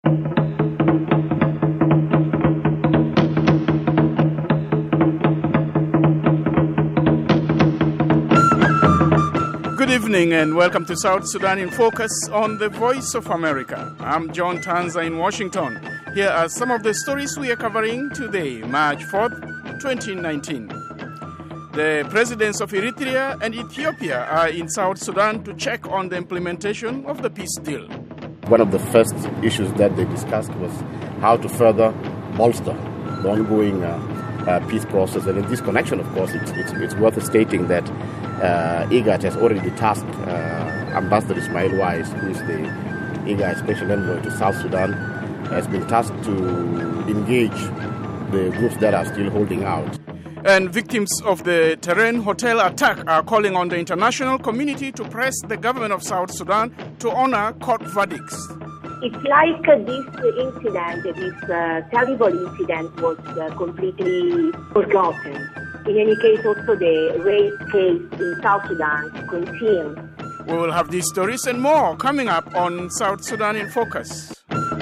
Good evening and welcome to South Sudan in Focus on the Voice of America. I'm John Tanza in Washington. Here are some of the stories we are covering today, March 4th, 2019. The presidents of Eritrea and Ethiopia are in South Sudan to check on the implementation of the peace deal. One of the first issues that they discussed was how to further bolster the ongoing peace process. And in this connection, of course, it's worth stating that IGAD has already tasked Ambassador Ismail Wais, who is the IGAD Special Envoy to South Sudan, has been tasked to engage the groups that are still holding out. And victims of the Terrain Hotel attack are calling on the international community to press the government of South Sudan to honor court verdicts. It's like this incident, this terrible incident was completely forgotten. In any case, also the rape case in South Sudan continues. We will have these stories and more coming up on South Sudan in Focus.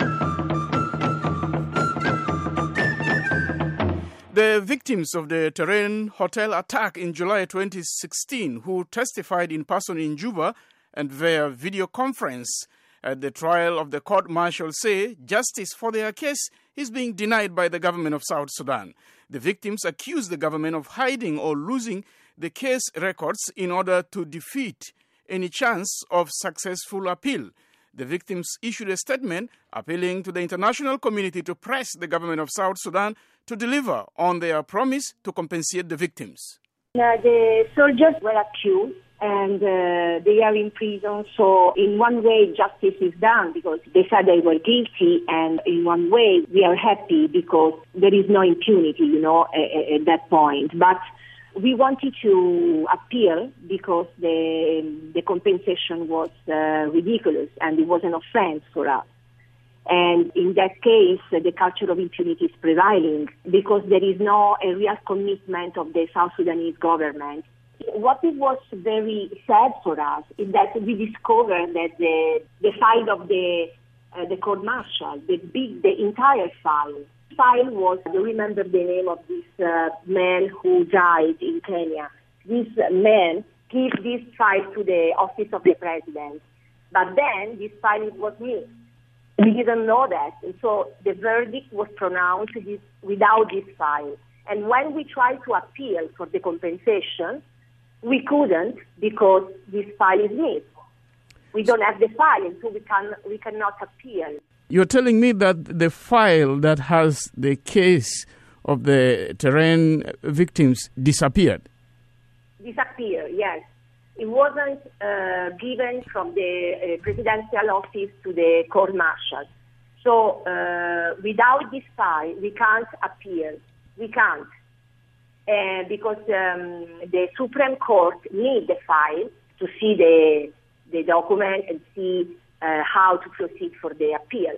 The victims of the Terrain Hotel attack in July 2016, who testified in person in Juba and via video conference at the trial of the court-martial, say justice for their case is being denied by the government of South Sudan. The victims accuse the government of hiding or losing the case records in order to defeat any chance of successful appeal. The victims issued a statement appealing to the international community to press the government of South Sudan to deliver on their promise to compensate the victims. The soldiers were accused and they are in prison. So in one way, justice is done because they said they were guilty. And in one way, we are happy because there is no impunity, at that point. But we wanted to appeal because the compensation was ridiculous and it was an offense for us. And in that case, the culture of impunity is prevailing because there is no a real commitment of the South Sudanese government. What it was very sad for us is that we discovered that the file of the court-martial, the entire file was, I don't remember the name of this man who died in Kenya. This man gave this file to the office of the president, but then this file was missed. We didn't know that, and so the verdict was pronounced without this file. And when we tried to appeal for the compensation, we couldn't because this file is missed. We don't have the file, and so we cannot appeal. You're telling me that the file that has the case of the Terrain victims disappeared? Disappeared, yes. It wasn't given from the presidential office to the court-martial. So without this file, we can't appeal. We can't. Because the Supreme Court needs the file to see the document and see how to proceed for the appeal.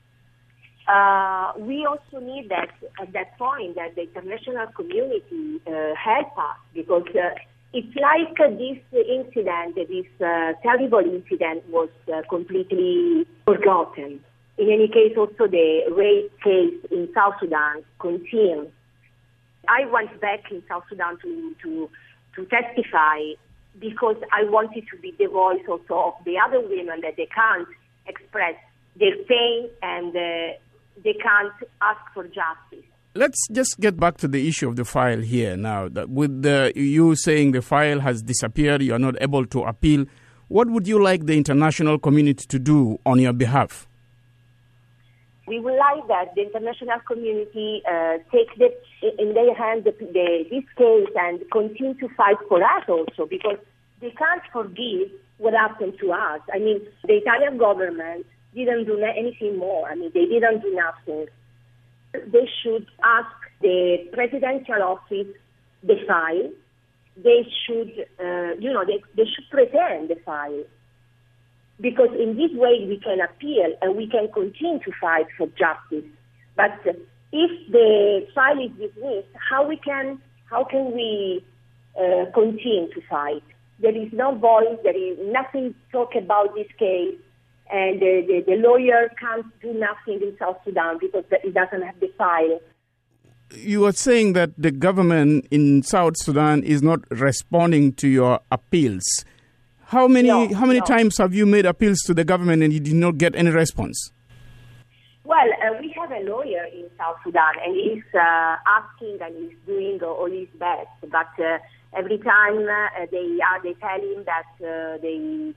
We also need that at that point that the international community help us because it's like this incident, this terrible incident was completely forgotten. In any case, also the rape case in South Sudan continues. I went back in South Sudan to testify because I wanted to be the voice also of the other women that they can't express their pain and they can't ask for justice. Let's just get back to the issue of the file here now. That with you saying the file has disappeared, you are not able to appeal, what would you like the international community to do on your behalf? We would like that the international community take in their hand this case and continue to fight for us also because they can't forgive what happened to us. I mean, the Italian government didn't do anything more. I mean, they didn't do nothing. They should ask the presidential office the file. They should, they should present the file. Because in this way we can appeal and we can continue to fight for justice. But if the file is dismissed, how can we continue to fight? There is no voice, there is nothing to talk about this case. and the lawyer can't do nothing in South Sudan because it doesn't have the file. You are saying that the government in South Sudan is not responding to your appeals. How many times have you made appeals to the government and you did not get any response? Well, we have a lawyer in South Sudan, and he's asking and he's doing all his best. But every time they tell him that they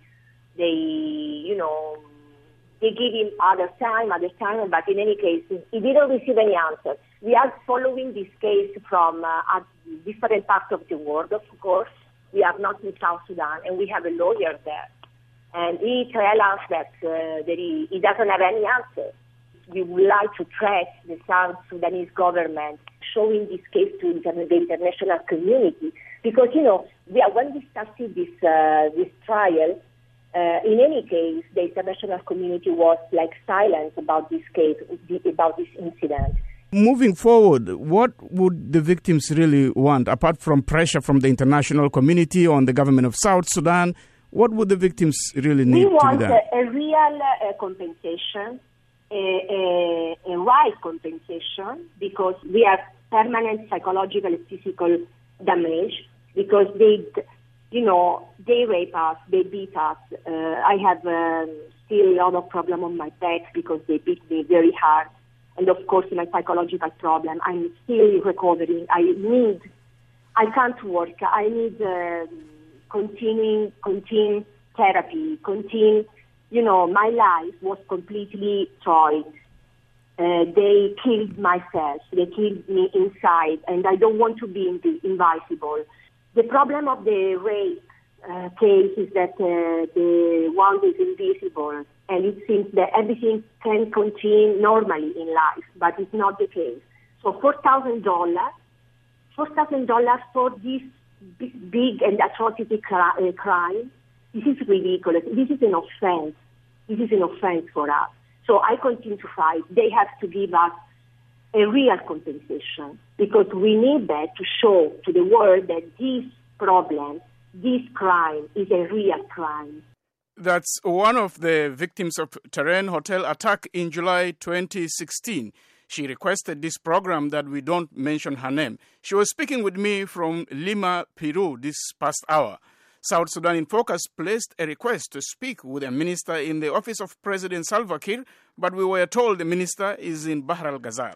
give him other time. But in any case, he didn't receive any answer. We are following this case from different parts of the world, of course. We are not in South Sudan, and we have a lawyer there. And he tells us that he doesn't have any answer. We would like to press the South Sudanese government showing this case to the international community. Because, when we started this trial, in any case, the international community was silent about this case, about this incident. Moving forward, what would the victims really want, apart from pressure from the international community on the government of South Sudan? What would the victims really need to be done? We want a real compensation, a right compensation, because we have permanent psychological and physical damage, because they rape us, they beat us. I have still a lot of problem on my back because they beat me very hard. And of course, my psychological problem. I'm still recovering. I can't work. I need continue therapy, my life was completely destroyed. They killed myself. They killed me inside, and I don't want to be invisible. The problem of the rape case is that the one is invisible, and it seems that everything can continue normally in life, but it's not the case. So $4,000 for this big and atrocity crime, this is ridiculous. This is an offense. This is an offense for us. So I continue to fight. They have to give us a real compensation, because we need that to show to the world that this problem, this crime, is a real crime. That's one of the victims of Terrain Hotel attack in July 2016. She requested this program that we don't mention her name. She was speaking with me from Lima, Peru this past hour. South Sudan in Focus placed a request to speak with a minister in the office of President Salva Kiir, but we were told the minister is in Bahr al-Ghazal.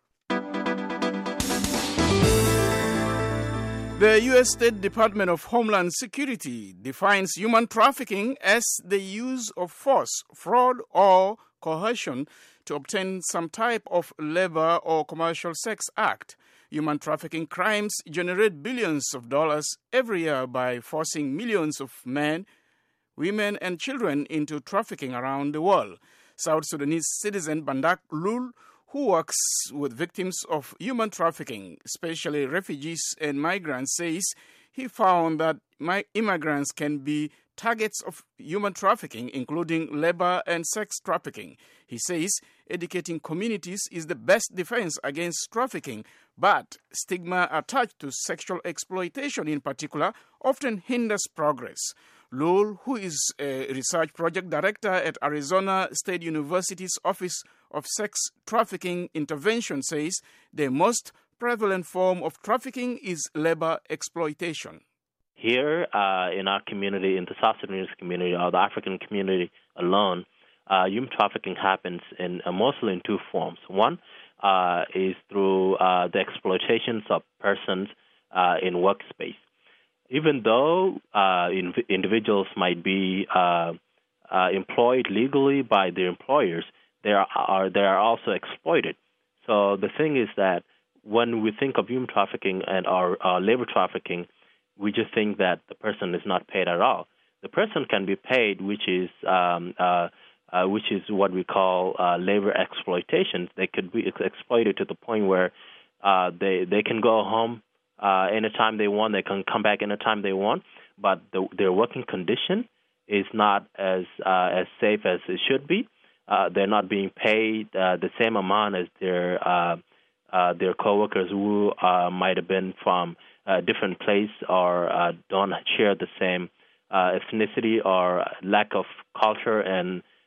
The U.S. State Department of Homeland Security defines human trafficking as the use of force, fraud, or coercion to obtain some type of labor or commercial sex act. Human trafficking crimes generate billions of dollars every year by forcing millions of men, women, and children into trafficking around the world. South Sudanese citizen Bandak Lul, who works with victims of human trafficking, especially refugees and migrants, says he found that immigrants can be targets of human trafficking, including labor and sex trafficking. He says educating communities is the best defense against trafficking, but stigma attached to sexual exploitation in particular often hinders progress. Lul, who is a research project director at Arizona State University's Office of Sex Trafficking Intervention, says the most prevalent form of trafficking is labor exploitation. Here in our community, in the South Sudanese community or the African community alone, human trafficking happens mostly in two forms. One is through the exploitations of persons in workspace. Even though individuals might be employed legally by their employers, they are also exploited. So the thing is that when we think of human trafficking and our labor trafficking, we just think that the person is not paid at all. The person can be paid, which is what we call labor exploitation. They could be exploited to the point where they can go home anytime they want. They can come back anytime they want, but their working condition is not as safe as it should be. They're not being paid the same amount as their coworkers who might have been from a different place or don't share the same ethnicity or lack of culture and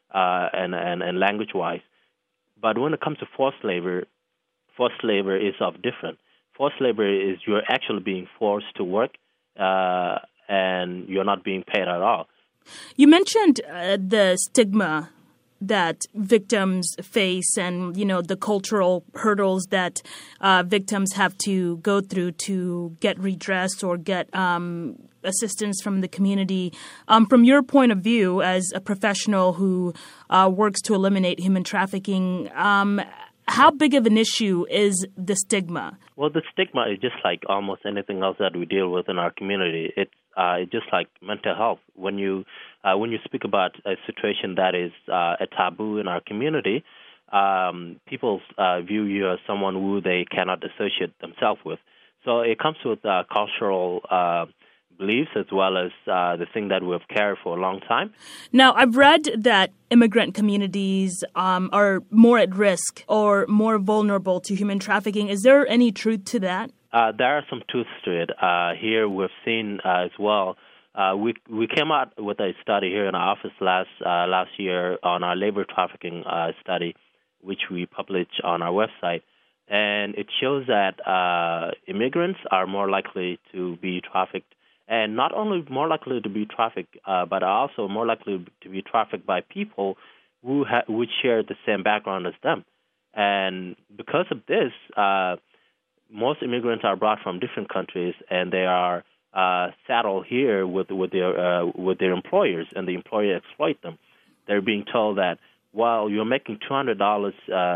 and language-wise. But when it comes to forced labor is of different. Forced labor is you're actually being forced to work and you're not being paid at all. You mentioned the stigma that victims face and, the cultural hurdles that victims have to go through to get redress or get assistance from the community. From your point of view as a professional who works to eliminate human trafficking, how big of an issue is the stigma? Well, the stigma is just like almost anything else that we deal with in our community. It's just like mental health. When you speak about a situation that is a taboo in our community, people view you as someone who they cannot associate themselves with. So it comes with cultural beliefs as well as the thing that we've carried for a long time. Now, I've read that immigrant communities are more at risk or more vulnerable to human trafficking. Is there any truth to that? There are some truths to it. Here we've seen as well. We came out with a study here in our office last year on our labor trafficking study, which we published on our website. And it shows that immigrants are more likely to be trafficked, and not only more likely to be trafficked, but are also more likely to be trafficked by people who share the same background as them. And because of this, most immigrants are brought from different countries, and they are saddled here with their employers, and the employer exploit them. They're being told that, well, you're making $200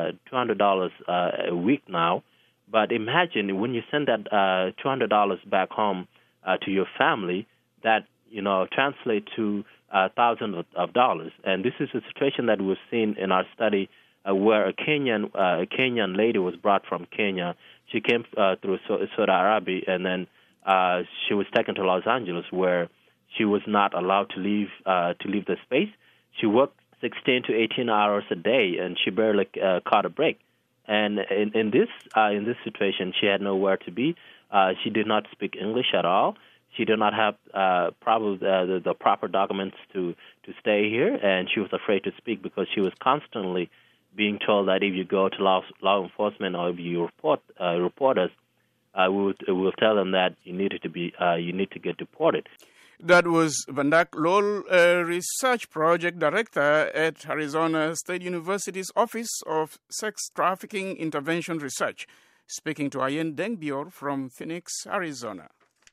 a week now, but imagine when you send that $200 back home to your family, that translate to thousands of dollars. And this is a situation that we've seen in our study where a Kenyan lady was brought from Kenya. She came through Saudi Arabia, and then she was taken to Los Angeles, where she was not allowed to leave the space. She worked 16 to 18 hours a day, and she barely caught a break. And in this situation, she had nowhere to be. She did not speak English at all. She did not have probably the proper documents to stay here, and she was afraid to speak because she was constantly being told that if you go to law enforcement or if you report us, we'll tell them that you need to get deported. That was Vandak Lol, Research Project Director at Arizona State University's Office of Sex Trafficking Intervention Research, speaking to Ayen Dengbior from Phoenix, Arizona.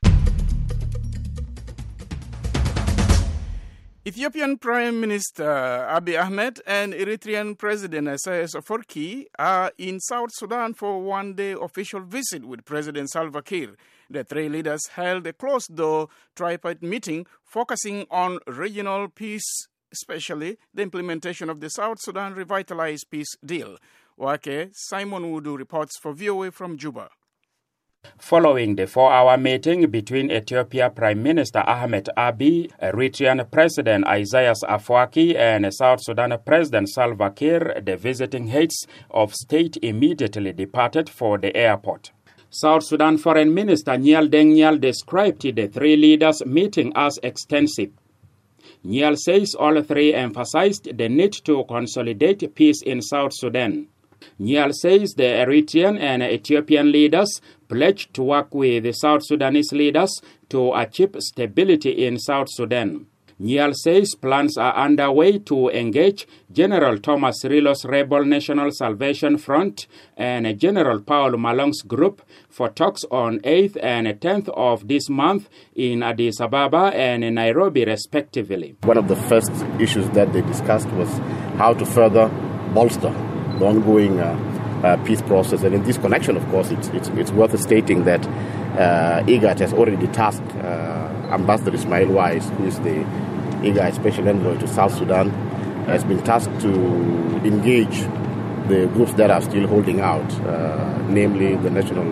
Ethiopian Prime Minister Abiy Ahmed and Eritrean President Isaias Afwerki are in South Sudan for a one-day official visit with President Salva Kiir. The three leaders held a closed-door tripartite meeting focusing on regional peace, especially the implementation of the South Sudan Revitalized Peace Deal. Wake Simon Wudu reports for VOA from Juba. Following the 4-hour meeting between Ethiopia Prime Minister Ahmed Abiy, Eritrean President Isaias Afwerki, and South Sudan President Salva Kiir, the visiting heads of state immediately departed for the airport. South Sudan Foreign Minister Nyal Deng Nyal described the three leaders' meeting as extensive. Nyal says all three emphasized the need to consolidate peace in South Sudan. Nyal says the Eritrean and Ethiopian leaders pledged to work with the South Sudanese leaders to achieve stability in South Sudan. Nyal says plans are underway to engage General Thomas Rilo's Rebel National Salvation Front and General Paul Malong's group for talks on 8th and 10th of this month in Addis Ababa and Nairobi, respectively. One of the first issues that they discussed was how to further bolster the ongoing peace process. And in this connection, of course, it's worth stating that IGAD has already tasked Ambassador Ismail Wais, who is the IGAD Special Envoy to South Sudan, has been tasked to engage the groups that are still holding out, namely the National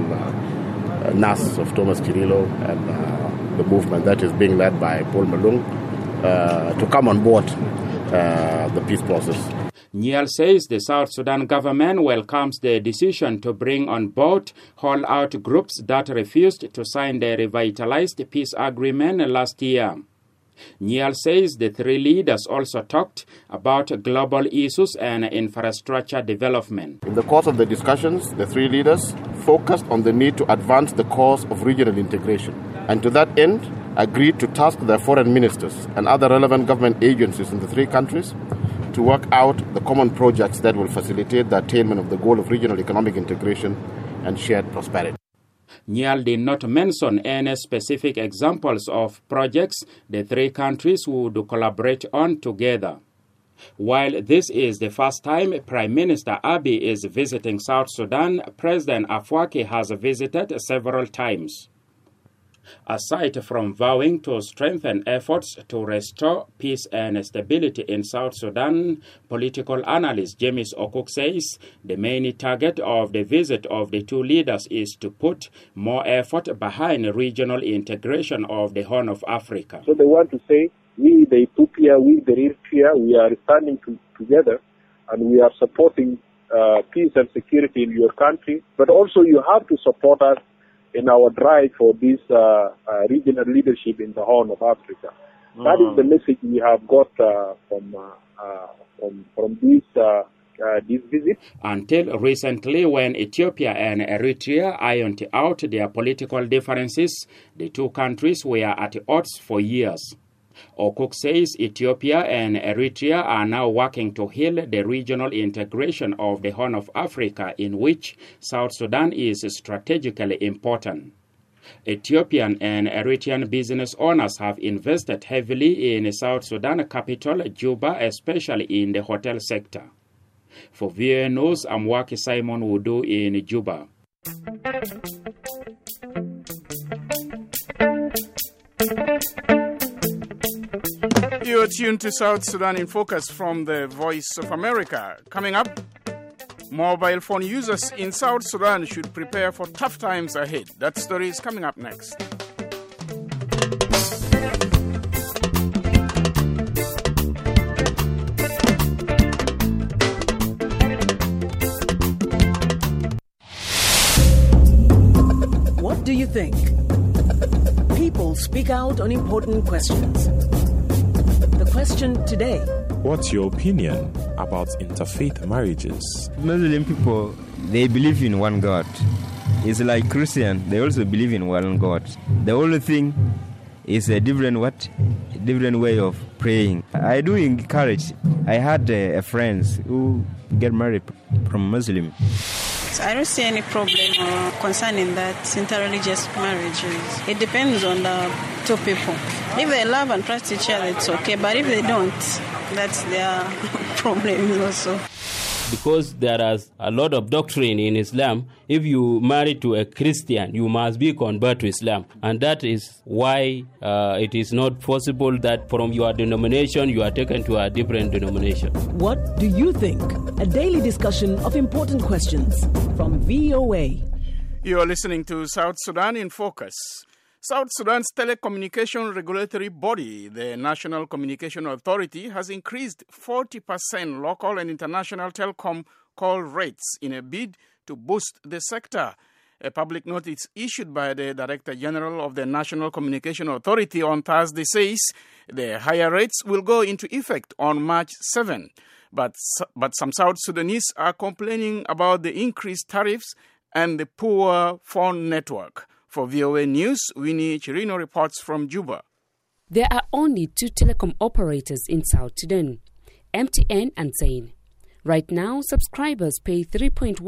NAS of Thomas Cirillo and the movement that is being led by Paul Malong, to come on board the peace process. Nyal says the South Sudan government welcomes the decision to bring on board hold-out groups that refused to sign the revitalized peace agreement last year. Nyal says the three leaders also talked about global issues and infrastructure development. In the course of the discussions, the three leaders focused on the need to advance the cause of regional integration, and to that end agreed to task their foreign ministers and other relevant government agencies in the three countries to work out the common projects that will facilitate the attainment of the goal of regional economic integration and shared prosperity. Nyal did not mention any specific examples of projects the three countries would collaborate on together. While this is the first time Prime Minister Abiy is visiting South Sudan, President Afwerki has visited several times. Aside from vowing to strengthen efforts to restore peace and stability in South Sudan, political analyst James Okuk says the main target of the visit of the two leaders is to put more effort behind regional integration of the Horn of Africa. So they want to say, we the Ethiopia, we the Eritrea, we are standing together and we are supporting peace and security in your country, but also you have to support us in our drive for this regional leadership in the Horn of Africa. That is the message we have got from this visit. Until recently, when Ethiopia and Eritrea ironed out their political differences, the two countries were at odds for years. Okuk says Ethiopia and Eritrea are now working to heal the regional integration of the Horn of Africa, in which South Sudan is strategically important. Ethiopian and Eritrean business owners have invested heavily in South Sudan capital, Juba, especially in the hotel sector. For VOA News, I'm Waki Simon Wudu in Juba. You're tuned to South Sudan in Focus from the Voice of America. Coming up, mobile phone users in South Sudan should prepare for tough times ahead. That story is coming up next. What do you think? People speak out on important questions. The question today: what's your opinion about interfaith marriages? Muslim people, they believe in one God. It's like Christian, they also believe in one God. The only thing is a different way of praying. I do encourage. I had friends who get married from Muslim. I don't see any problem concerning that interreligious marriages. It depends on the two people. If they love and trust each other, it's okay. But if they don't, that's their problem also. Because there is a lot of doctrine in Islam, if you marry to a Christian, you must be converted to Islam. And that is why it is not possible that from your denomination you are taken to a different denomination. What do you think? A daily discussion of important questions from VOA. You are listening to South Sudan in Focus. South Sudan's telecommunication regulatory body, the National Communication Authority, has increased 40% local and international telecom call rates in a bid to boost the sector. A public notice issued by the Director General of the National Communication Authority on Thursday says the higher rates will go into effect on March 7. But some South Sudanese are complaining about the increased tariffs and the poor phone network. For VOA News, Winnie Chirino reports from Juba. There are only two telecom operators in South Sudan, MTN and Zain. Right now, subscribers pay 3.15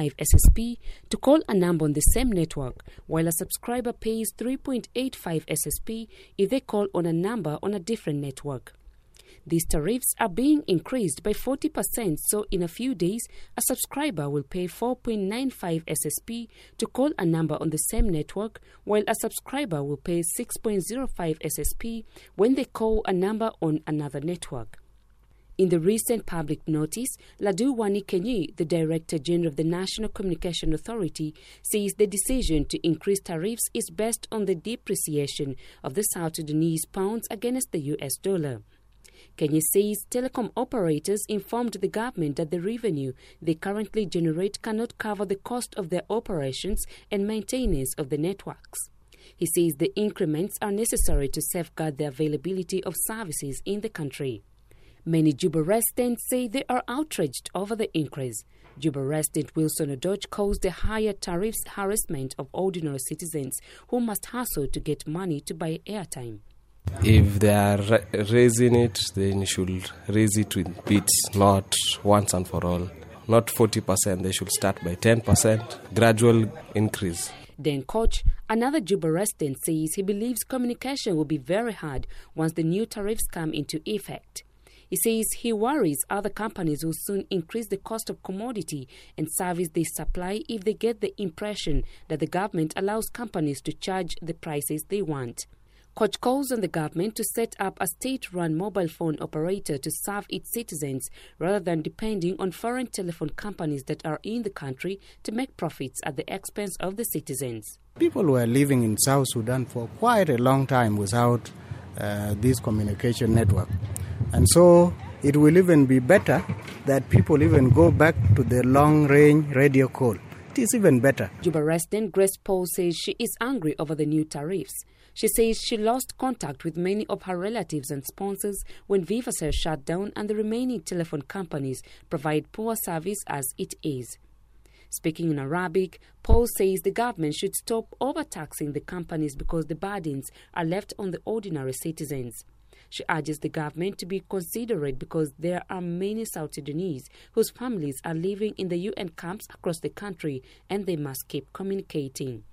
SSP to call a number on the same network, while a subscriber pays 3.85 SSP if they call on a number on a different network. These tariffs are being increased by 40%, so in a few days, a subscriber will pay 4.95 SSP to call a number on the same network, while a subscriber will pay 6.05 SSP when they call a number on another network. In the recent public notice, Ladu Wani Kenyi, the Director General of the National Communication Authority, says the decision to increase tariffs is based on the depreciation of the South Sudanese pounds against the US dollar. Kenya says telecom operators informed the government that the revenue they currently generate cannot cover the cost of their operations and maintenance of the networks. He says the increments are necessary to safeguard the availability of services in the country. Many Juba residents say they are outraged over the increase. Juba resident Wilson Odoch calls the higher tariffs harassment of ordinary citizens who must hustle to get money to buy airtime. If they are raising it, then you should raise it with bits, not once and for all. Not 40%, they should start by 10%, gradual increase. Then Coach, another Juba resident, says he believes communication will be very hard once the new tariffs come into effect. He says he worries other companies will soon increase the cost of commodity and service they supply if they get the impression that the government allows companies to charge the prices they want. Coach calls on the government to set up a state-run mobile phone operator to serve its citizens rather than depending on foreign telephone companies that are in the country to make profits at the expense of the citizens. People were living in South Sudan for quite a long time without this communication network. And so it will even be better that people even go back to the long-range radio call. It is even better. Juba resident Grace Paul says she is angry over the new tariffs. She says she lost contact with many of her relatives and sponsors when Vivacell shut down and the remaining telephone companies provide poor service as it is. Speaking in Arabic, Paul says the government should stop overtaxing the companies because the burdens are left on the ordinary citizens. She urges the government to be considerate because there are many South Sudanese whose families are living in the UN camps across the country and they must keep communicating.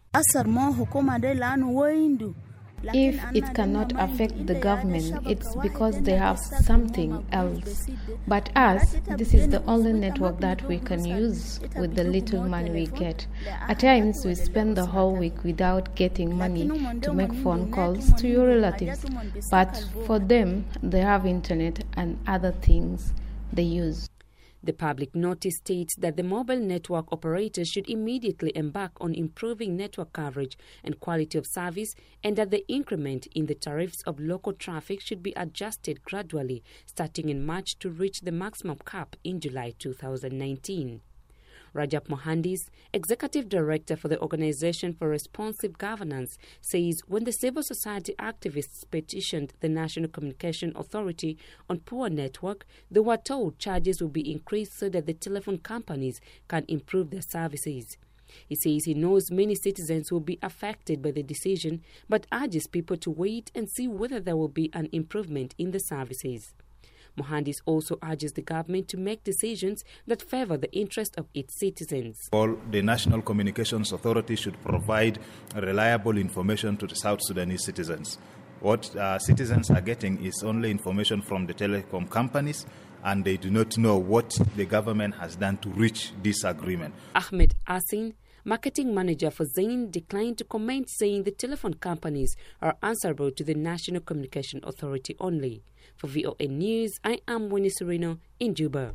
If it cannot affect the government, it's because they have something else. But us, this is the only network that we can use with the little money we get. At times, we spend the whole week without getting money to make phone calls to your relatives. But for them, they have internet and other things they use. The public notice states that the mobile network operators should immediately embark on improving network coverage and quality of service, and that the increment in the tariffs of local traffic should be adjusted gradually starting in March to reach the maximum cap in July 2019. Rajab Mohandis, Executive Director for the Organization for Responsive Governance, says when the civil society activists petitioned the National Communication Authority on poor network, they were told charges will be increased so that the telephone companies can improve their services. He says he knows many citizens will be affected by the decision, but urges people to wait and see whether there will be an improvement in the services. Mohandis also urges the government to make decisions that favor the interest of its citizens. All the National Communications Authority should provide reliable information to the South Sudanese citizens. What citizens are getting is only information from the telecom companies, and they do not know what the government has done to reach this agreement. Ahmed Asin, marketing manager for Zain, declined to comment, saying the telephone companies are answerable to the National Communication Authority only. For VOA News, I am Winnie Serino in Juba.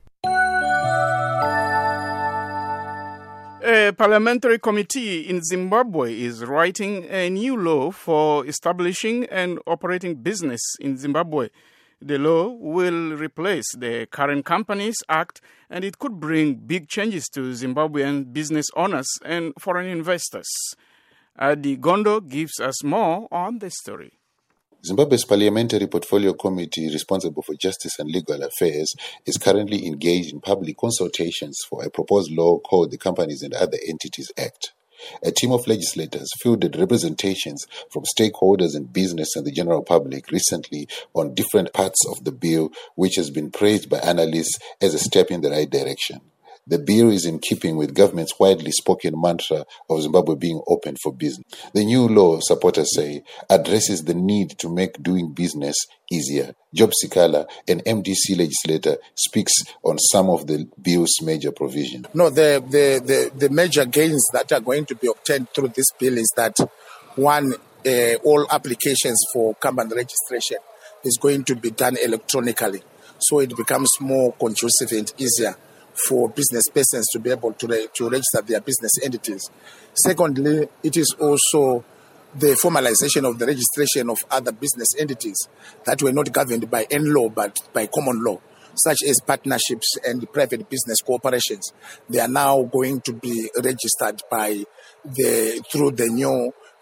A parliamentary committee in Zimbabwe is writing a new law for establishing and operating business in Zimbabwe. The law will replace the current Companies Act, and it could bring big changes to Zimbabwean business owners and foreign investors. Adi Gondo gives us more on this story. Zimbabwe's Parliamentary Portfolio Committee, responsible for justice and legal affairs, is currently engaged in public consultations for a proposed law called the Companies and Other Entities Act. A team of legislators fielded representations from stakeholders in business and the general public recently on different parts of the bill, which has been praised by analysts as a step in the right direction. The bill is in keeping with government's widely spoken mantra of Zimbabwe being open for business. The new law, supporters say, addresses the need to make doing business easier. Job Sikala, an MDC legislator, speaks on some of the bill's major provisions. No, the major gains that are going to be obtained through this bill is that, one, all applications for company registration is going to be done electronically, so it becomes more conducive and easier for business persons to be able to register their business entities. Secondly, it is also the formalization of the registration of other business entities that were not governed by any law but by common law, such as partnerships and private business corporations. They are now going to be registered through the new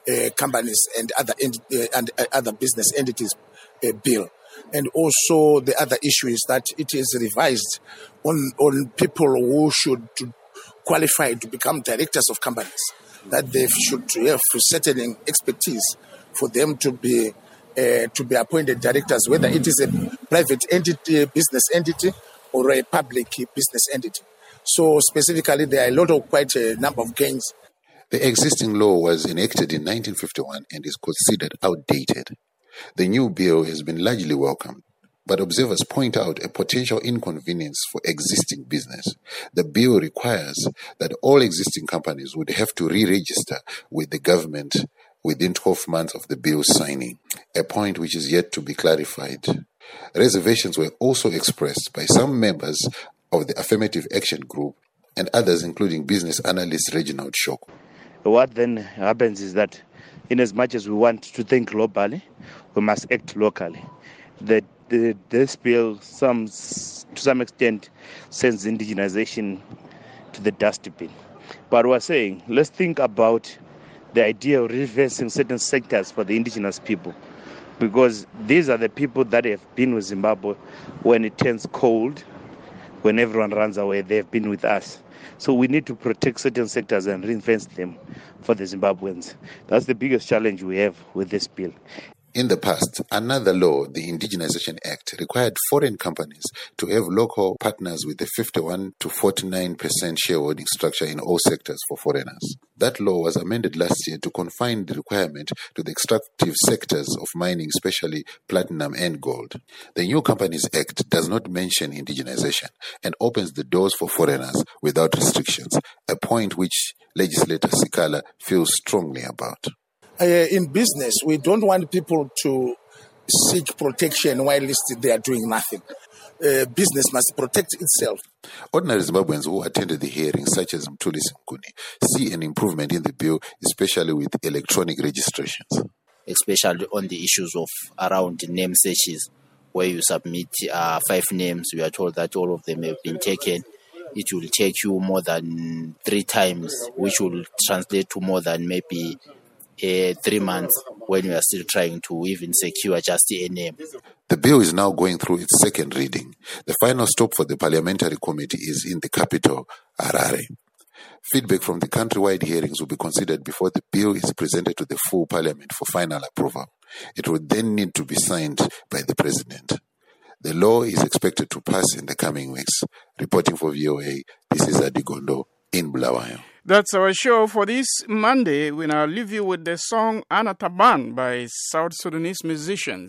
companies and other business entities bill. And also the other issue is that it is revised on people who should qualify to become directors of companies, that they should have certain expertise for them to be appointed directors, whether it is a private entity, business entity, or a public business entity. So specifically, there are quite a number of gains. The existing law was enacted in 1951 and is considered outdated. The new bill has been largely welcomed, but observers point out a potential inconvenience for existing business. The bill requires that all existing companies would have to re-register with the government within 12 months of the bill signing, a point which is yet to be clarified. Reservations were also expressed by some members of the Affirmative Action Group and others, including business analyst Reginald Shoko. What then happens is that in as much as we want to think globally, we must act locally. This bill, to some extent, sends indigenization to the dustbin. But we're saying, let's think about the idea of reversing certain sectors for the indigenous people, because these are the people that have been with Zimbabwe when it turns cold, when everyone runs away. They've been with us. So we need to protect certain sectors and reinvest them for the Zimbabweans. That's the biggest challenge we have with this bill. In the past, another law, the Indigenization Act, required foreign companies to have local partners with a 51 to 49% shareholding structure in all sectors for foreigners. That law was amended last year to confine the requirement to the extractive sectors of mining, especially platinum and gold. The New Companies Act does not mention indigenization and opens the doors for foreigners without restrictions, a point which legislator Sikala feels strongly about. In business, we don't want people to seek protection while they are doing nothing. Business must protect itself. Ordinary Zimbabweans who attended the hearing, such as Mthuli Simkuni, see an improvement in the bill, especially with electronic registrations. Especially on the issues of around name searches, where you submit 5 names, we are told that all of them have been taken. It will take you more than 3 times, which will translate to more than maybe 3 months when we are still trying to even secure just a name. The bill is now going through its second reading. The final stop for the parliamentary committee is in the capital, Harare. Feedback from the countrywide hearings will be considered before the bill is presented to the full parliament for final approval. It would then need to be signed by the president. The law is expected to pass in the coming weeks. Reporting for VOA, this is Adigondo in Bulawayo. That's our show for this Monday. We now leave you with the song Ana Taban by South Sudanese musicians.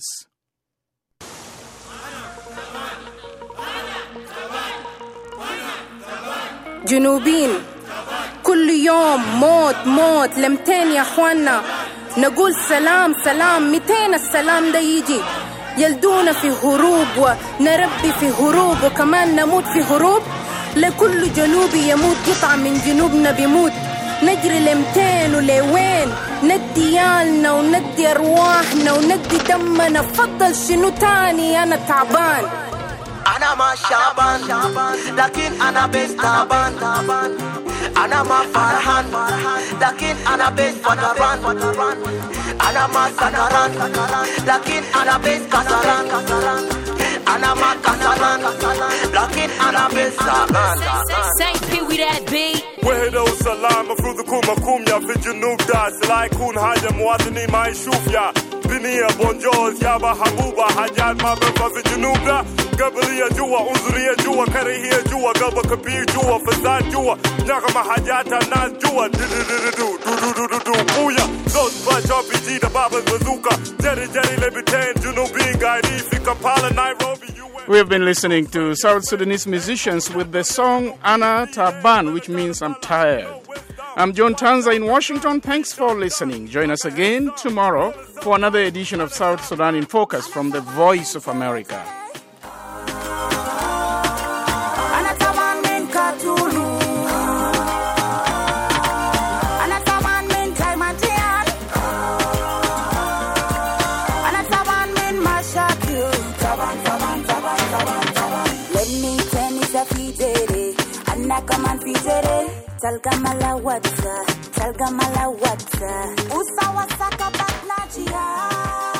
جنوبين كل يوم موت لمتين يا اخوانا نقول سلام 200 السلام ده يجي يلدونا في هروب ونربي في هروب وكمان نموت في هروب لكل جنوبي يموت قطعة من جنوبنا بيموت نجري ل200 ولوين ندي يالنا وندي أرواحنا وندي دمنا فضل شنو تاني أنا تعبان أنا ما شعبان لكن أنا بس تعبان أنا ما فرحان لكن أنا بس فتران أنا ما سكران لكن أنا بس كسران أنا ما كسران لكن أنا بس ساقان Saint P, we that beat. وهدو السلام مفروض يكون مفهوم يا في الجنوب ده سلا يكون حاجة مواطني ما يشوف يا بنية بونجوز يابا حبوبة حاجات ما بنفع في الجنوب ده قبلية جوا عنصرية جوا كراهية جوا قلب كبير جوا فساد جوا نغمة حاجات الناس جوا بويا صوت فلاش RPG the Baba Bazooka جري لبتين جنوبين قاعدين في كامبالا نيروبي. We have been listening to South Sudanese musicians with the song Ana Taban, which means I'm tired. I'm John Tanza in Washington. Thanks for listening. Join us again tomorrow for another edition of South Sudan in Focus from the Voice of America. Talga mala wata Usawa saka bat najia